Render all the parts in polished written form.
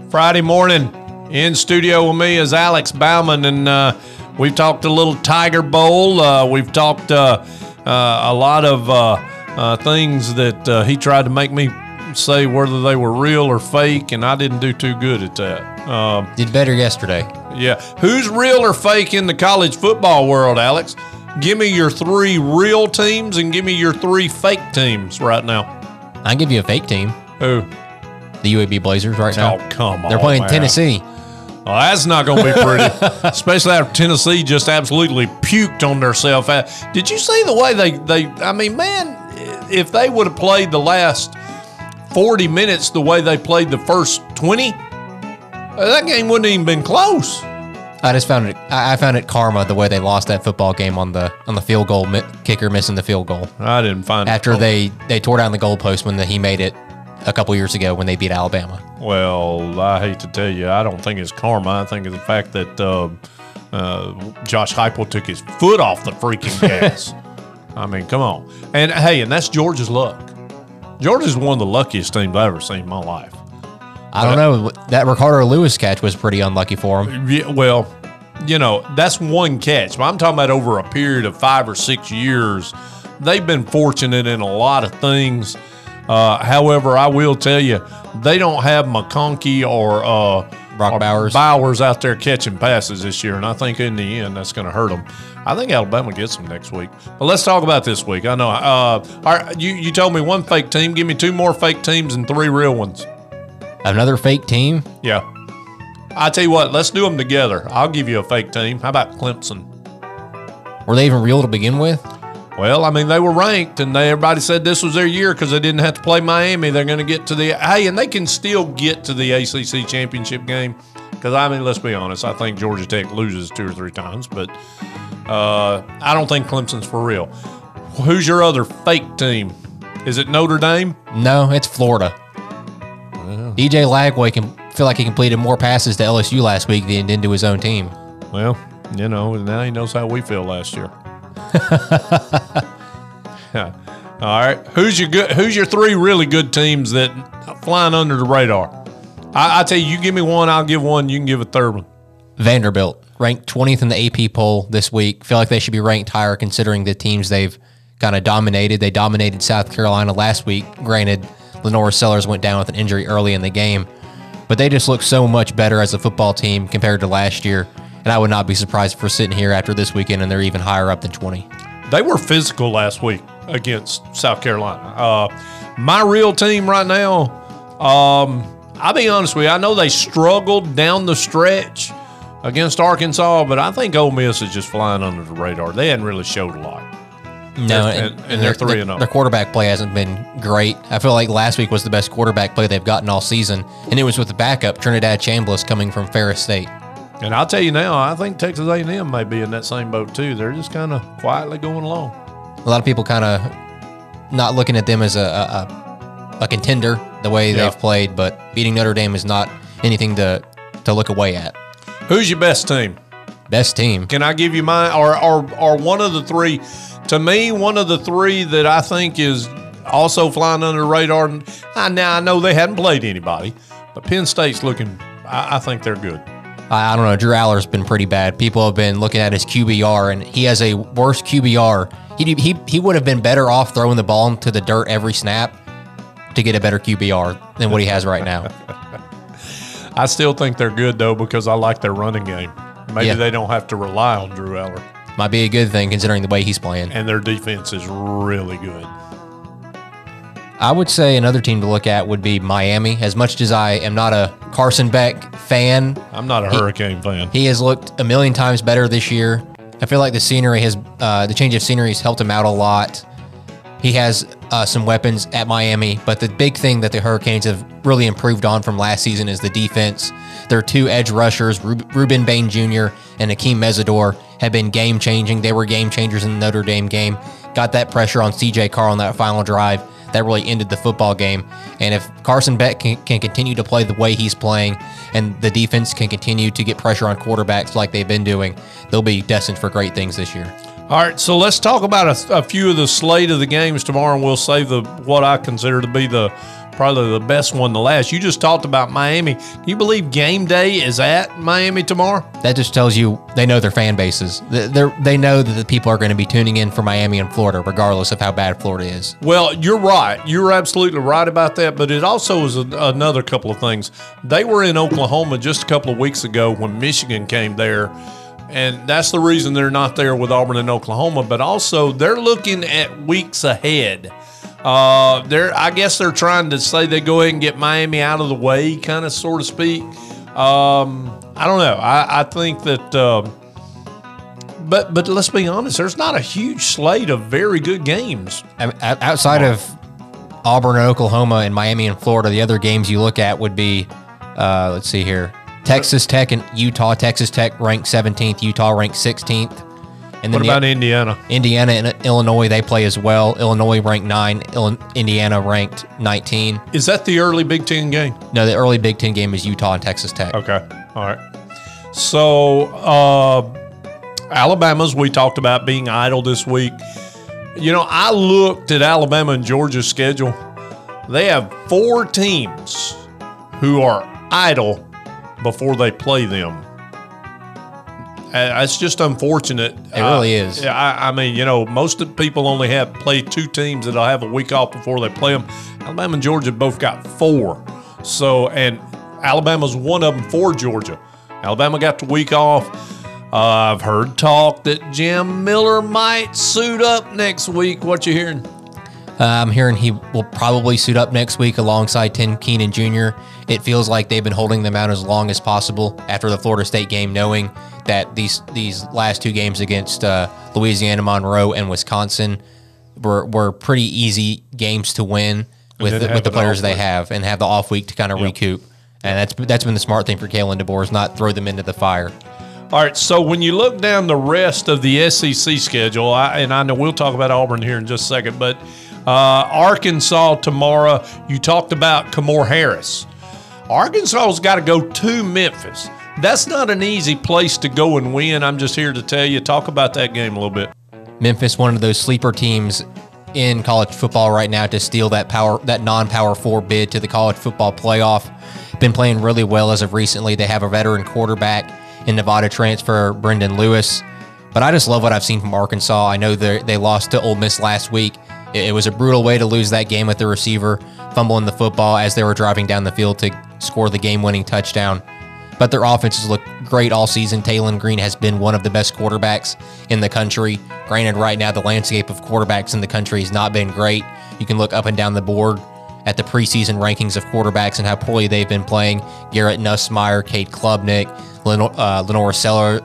Friday morning. In studio with me is Alex Bauman, and we've talked a little Tiger Bowl. We've talked a lot of things that he tried to make me say whether they were real or fake, and I didn't do too good at that. Did better yesterday. Yeah. Who's real or fake in the college football world, Alex? Give me your 3 real teams and give me your 3 fake teams right now. I'll give you a fake team. Who? The UAB Blazers right now. Oh, come on. They're playing man. Tennessee. Well, that's not going to be pretty, especially after Tennessee just absolutely puked on themselves. Did you see the way I mean, man, if they would have played the last 40 minutes the way they played the first 20, that game wouldn't even been close. I found it karma the way they lost that football game on the field goal, kicker missing the field goal. I didn't find after it. they tore down the goalpost when he made it a couple years ago when they beat Alabama. Well, I hate to tell you, I don't think it's karma. I think it's the fact that Josh Heupel took his foot off the freaking gas. I mean, come on. And hey, and that's Georgia's luck. Georgia's one of the luckiest teams I've ever seen in my life. I don't know. That Ricardo Lewis catch was pretty unlucky for him. Yeah, well, you know, that's one catch. But I'm talking about over a period of 5 or 6 years. They've been fortunate in a lot of things. However, I will tell you, they don't have McConkey or Brock Bowers out there catching passes this year, and I think in the end that's going to hurt them. I think Alabama gets them next week. But let's talk about this week. I know. All right, you told me 1 fake team. Give me 2 more fake teams and 3 real ones. Another fake team? Yeah. I tell you what, let's do them together. I'll give you a fake team. How about Clemson? Were they even real to begin with? Well, I mean, they were ranked, and everybody said this was their year because they didn't have to play Miami. They're going to get to and they can still get to the ACC championship game because, I mean, let's be honest, I think Georgia Tech loses 2 or 3 times, but I don't think Clemson's for real. Who's your other fake team? Is it Notre Dame? No, it's Florida. Wow. DJ Lagway can feel like he completed more passes to LSU last week than he did to his own team. Well, you know, now he knows how we feel last year. Yeah. All right. Who's your 3 really good teams that flying under the radar? I tell you, you give me one, I'll give one. You can give a third one. Vanderbilt, ranked 20th in the AP poll this week. Feel like they should be ranked higher considering the teams they've kind of dominated. They dominated South Carolina last week. Granted, Lenore Sellers went down with an injury early in the game, but they just look so much better as a football team compared to last year. And I would not be surprised if we're sitting here after this weekend and they're even higher up than 20. They were physical last week against South Carolina. My real team right now, I'll be honest with you, I know they struggled down the stretch against Arkansas, but I think Ole Miss is just flying under the radar. They hadn't really showed a lot. No, and they're 3-0. Their quarterback play hasn't been great. I feel like last week was the best quarterback play they've gotten all season, and it was with the backup, Trinidad Chambliss, coming from Ferris State. And I'll tell you now, I think Texas A&M may be in that same boat too. They're just kind of quietly going along. A lot of people kind of not looking at them as a contender the way they've played, but beating Notre Dame is not anything to look away at. Who's your best team? Best team. Can I give you mine? Or one of the 3? To me, one of the 3 that I think is also flying under the radar. Now, I know they hadn't played anybody, but Penn State's looking, I think they're good. I don't know. Drew Aller's been pretty bad. People have been looking at his QBR, and he has a worse QBR. He would have been better off throwing the ball into the dirt every snap to get a better QBR than what he has right now. I still think they're good, though, because I like their running game. Maybe they don't have to rely on Drew Aller. Might be a good thing considering the way he's playing. And their defense is really good. I would say another team to look at would be Miami. As much as I am not a Carson Beck fan. I'm not a Hurricane fan. He has looked a million times better this year. I feel like the scenery the change of scenery has helped him out a lot. He has some weapons at Miami, but the big thing that the Hurricanes have really improved on from last season is the defense. Their 2 edge rushers, Ruben Bain Jr. and Akeem Mesidor, have been game-changing. They were game changers in the Notre Dame game. Got that pressure on C.J. Carr on that final drive. That really ended the football game. And if Carson Beck can continue to play the way he's playing and the defense can continue to get pressure on quarterbacks like they've been doing, they'll be destined for great things this year. All right, so let's talk about a few of the slate of the games tomorrow, and we'll save what I consider to be the probably the best one to last. You just talked about Miami. Can you believe game day is at Miami tomorrow? That just tells you they know their fan bases. They know that the people are going to be tuning in for Miami and Florida, regardless of how bad Florida is. Well, you're right. You're absolutely right about that. But it also is another couple of things. They were in Oklahoma just a couple of weeks ago when Michigan came there. And that's the reason they're not there with Auburn and Oklahoma. But also, they're looking at weeks ahead. I guess they're trying to say they go ahead and get Miami out of the way, kind of, so to speak. I don't know. I think that, but let's be honest. There's not a huge slate of very good games. Outside of Auburn and Oklahoma and Miami and Florida, the other games you look at would be, let's see here, Texas Tech and Utah. Texas Tech ranked 17th, Utah ranked 16th. And then what about Indiana? Indiana and Illinois, they play as well. Illinois ranked 9, Indiana ranked 19. Is that the early Big Ten game? No, the early Big Ten game is Utah and Texas Tech. Okay, all right. So Alabama's, we talked about being idle this week. You know, I looked at Alabama and Georgia's schedule. They have 4 teams who are idle before they play them. It's just unfortunate. It really is. I mean, you know, most of the people only play 2 teams that'll have a week off before they play them. Alabama and Georgia both got 4. So, and Alabama's one of them for Georgia. Alabama got the week off. I've heard talk that Jim Miller might suit up next week. What you hearing? I'm hearing he will probably suit up next week alongside Tim Keenan Jr. It feels like they've been holding them out as long as possible after the Florida State game, knowing that these last 2 games against Louisiana Monroe and Wisconsin were pretty easy games to win with the players they have, and have the off week to kind of recoup. And that's been the smart thing for Kalen DeBoer, is not throw them into the fire. All right, so when you look down the rest of the SEC schedule, and I know we'll talk about Auburn here in just a second, but Arkansas tomorrow, you talked about Kamor Harris. Arkansas's got to go to Memphis. That's not an easy place to go and win. I'm just here to tell you, talk about that game a little bit. Memphis, one of those sleeper teams in college football right now to steal that non-Power 4 bid to the college football playoff. Been playing really well as of recently. They have a veteran quarterback in Nevada transfer, Brendan Lewis. But I just love what I've seen from Arkansas. I know they lost to Ole Miss last week. It was a brutal way to lose that game with the receiver fumbling the football as they were driving down the field to score the game-winning touchdown. But their offenses look great all season. Taylon Green has been one of the best quarterbacks in the country. Granted, right now the landscape of quarterbacks in the country has not been great. You can look up and down the board at the preseason rankings of quarterbacks and how poorly they've been playing. Garrett Nussmeier, Cade Klubnik, Lenore Sellers,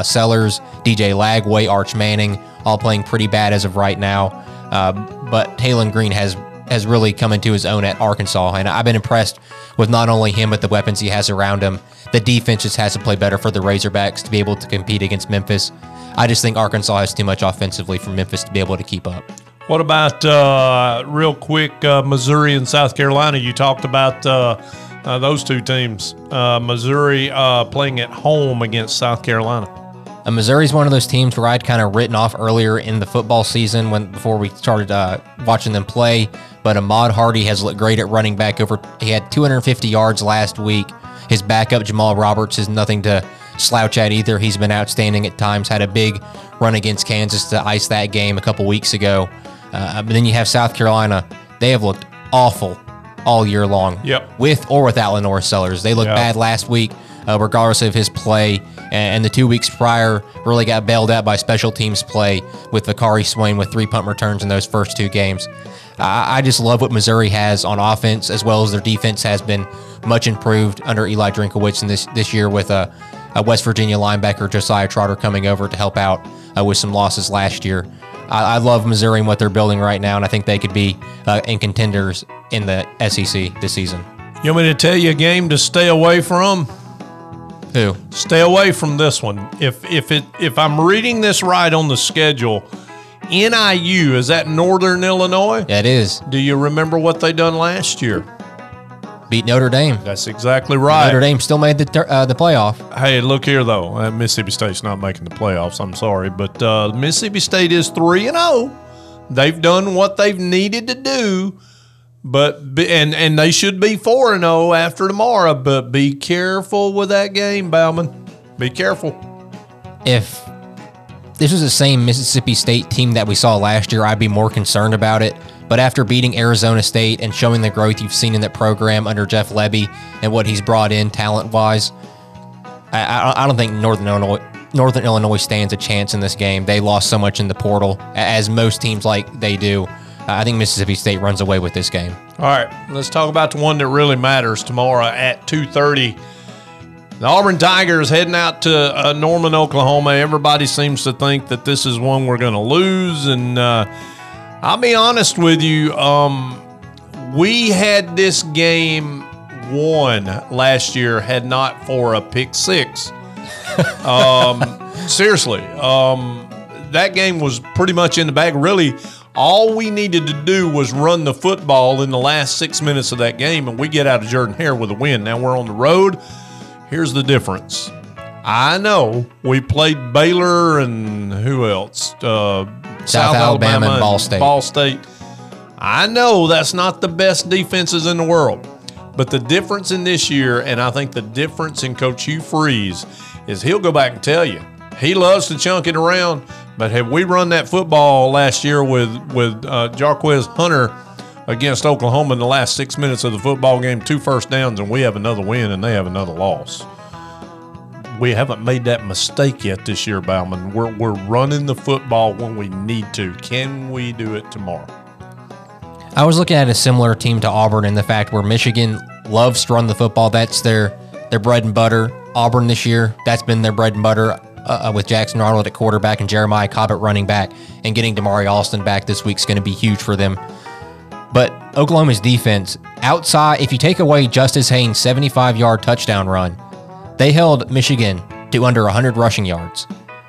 DJ Lagway, Arch Manning, all playing pretty bad as of right now. But Taylon Green has really come into his own at Arkansas, and I've been impressed with not only him, but the weapons he has around him. The defense just has to play better for the Razorbacks to be able to compete against Memphis. I just think Arkansas has too much offensively for Memphis to be able to keep up. What about, real quick, Missouri and South Carolina? You talked about those 2 teams. Missouri playing at home against South Carolina. Missouri's one of those teams where I'd kind of written off earlier in the football season before we started watching them play. But Ahmad Hardy has looked great at running back. He had 250 yards last week. His backup, Jamal Roberts, is nothing to slouch at either. He's been outstanding at times. Had a big run against Kansas to ice that game a couple weeks ago. But then you have South Carolina. They have looked awful all year long. Yep. With or without Lenore Sellers. They looked bad last week, regardless of his play. And the 2 weeks prior really got bailed out by special teams play with Vakari Swain with 3 punt returns in those first 2 games. I just love what Missouri has on offense, as well as their defense has been much improved under Eli Drinkowitz this year with a West Virginia linebacker, Josiah Trotter, coming over to help out with some losses last year. I love Missouri and what they're building right now, and I think they could be in contenders in the SEC this season. You want me to tell you a game to stay away from? Who? Stay away from this one. If I'm reading this right on the schedule, NIU, is that Northern Illinois? Yeah, it is. Do you remember what they done last year? Beat Notre Dame. That's exactly right. Notre Dame still made the playoff. Hey, look here, though. Mississippi State's not making the playoffs. I'm sorry. But Mississippi State is 3-0. They've done what they've needed to do and they should be 4-0 after tomorrow. But be careful with that game, Bauman. Be careful. If this was the same Mississippi State team that we saw last year, I'd be more concerned about it. But after beating Arizona State and showing the growth you've seen in that program under Jeff Lebby and what he's brought in talent-wise, I don't think Northern Illinois stands a chance in this game. They lost so much in the portal, as most teams like they do. I think Mississippi State runs away with this game. All right, let's talk about the one that really matters tomorrow at 2:30. The Auburn Tigers heading out to Norman, Oklahoma. Everybody seems to think that this is one we're going to lose, and I'll be honest with you. We had this game won last year had not for a pick six. Seriously, that game was pretty much in the bag. Really, all we needed to do was run the football in the last 6 minutes of that game, and we get out of Jordan-Hare with a win. Now we're on the road. Here's the difference. I know we played Baylor and who else? South Alabama and Ball State. Ball State. I know that's not the best defenses in the world, but the difference in this year, and I think the difference in Coach Hugh Freeze, is he'll go back and tell you he loves to chunk it around. But have we run that football last year with Jarquez Hunter against Oklahoma in the last 6 minutes of the football game, 2 first downs, and we have another win and they have another loss. We haven't made that mistake yet this year, Bauman. We're running the football when we need to. Can we do it tomorrow? I was looking at a similar team to Auburn in the fact where Michigan loves to run the football. That's their bread and butter. Auburn this year, that's been their bread and butter with Jackson Arnold at quarterback and Jeremiah Cobb at running back, and getting Damari Alston back this week is going to be huge for them. But Oklahoma's defense, outside, if you take away Justice Haynes' 75-yard touchdown run, they held Michigan to under 100 rushing yards.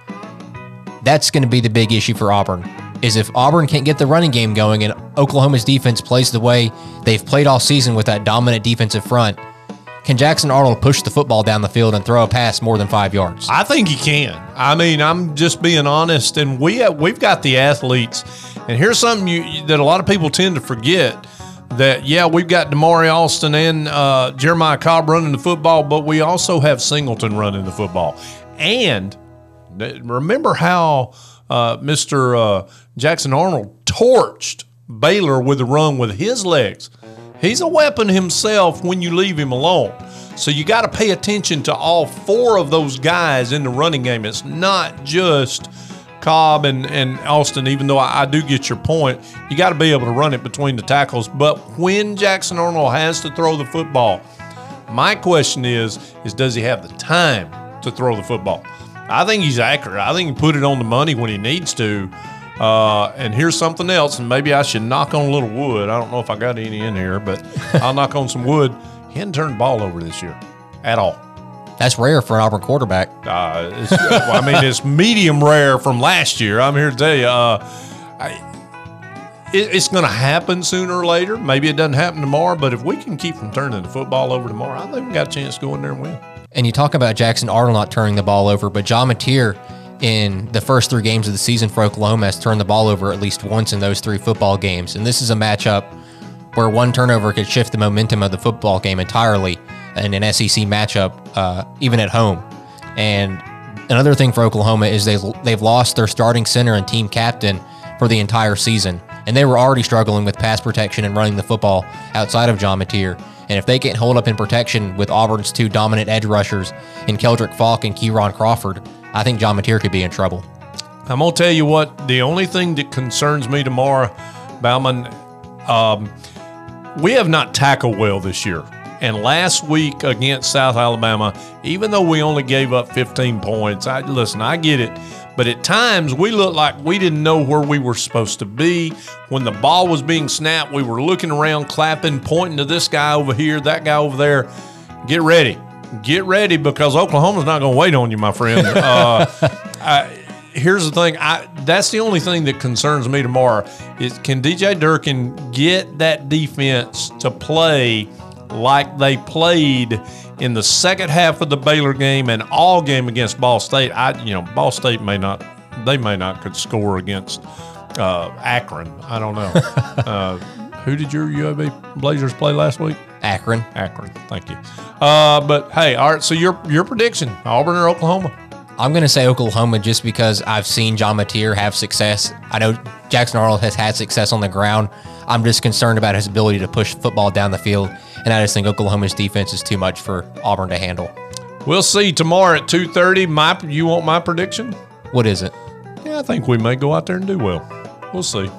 That's going to be the big issue for Auburn, is if Auburn can't get the running game going and Oklahoma's defense plays the way they've played all season with that dominant defensive front, can Jackson Arnold push the football down the field and throw a pass more than 5 yards? I think he can. I mean, I'm just being honest, and we've got the athletes. And here's something that a lot of people tend to forget, that, yeah, we've got Damari Alston and Jeremiah Cobb running the football, but we also have Singleton running the football. And remember how Mr. Jackson Arnold torched Baylor with the run with his legs. He's a weapon himself when you leave him alone. So you got to pay attention to all 4 of those guys in the running game. It's not just Cobb and Alston, even though I do get your point. You got to be able to run it between the tackles. But when Jackson Arnold has to throw the football, my question is does he have the time to throw the football? I think he's accurate. I think he put it on the money when he needs to. And here's something else, and maybe I should knock on a little wood. I don't know if I got any in here, but I'll knock on some wood. He hadn't turned the ball over this year at all. That's rare for an Auburn quarterback. It's medium rare from last year. I'm here to tell you, it's going to happen sooner or later. Maybe it doesn't happen tomorrow, but if we can keep from turning the football over tomorrow, I think we got a chance to go in there and win. And you talk about Jackson Arnold not turning the ball over, but John Mateer in the first 3 games of the season for Oklahoma has turned the ball over at least once in those 3 football games. And this is a matchup where one turnover could shift the momentum of the football game entirely in an SEC matchup, even at home. And another thing for Oklahoma is they've lost their starting center and team captain for the entire season. And they were already struggling with pass protection and running the football outside of John Mateer. And if they can't hold up in protection with Auburn's 2 dominant edge rushers in Keldrick Falk and Kieron Crawford, I think John Mateer could be in trouble. I'm going to tell you what, the only thing that concerns me tomorrow, Bauman, we have not tackled well this year. And last week against South Alabama, even though we only gave up 15 points, I get it, but at times we looked like we didn't know where we were supposed to be. When the ball was being snapped, we were looking around, clapping, pointing to this guy over here, that guy over there. Get ready. Get ready, because Oklahoma's not going to wait on you, my friend. Here's the thing. That's the only thing that concerns me tomorrow is, can DJ Durkin get that defense to play like they played in the second half of the Baylor game and all game against Ball State? Ball State may not could score against Akron. I don't know. Who did your UAB Blazers play last week? Akron. Akron. Thank you. But hey, all right. So your prediction: Auburn or Oklahoma? I'm going to say Oklahoma just because I've seen John Mateer have success. I know Jackson Arnold has had success on the ground. I'm just concerned about his ability to push football down the field, and I just think Oklahoma's defense is too much for Auburn to handle. We'll see tomorrow at 2:30. You want my prediction? What is it? Yeah, I think we may go out there and do well. We'll see.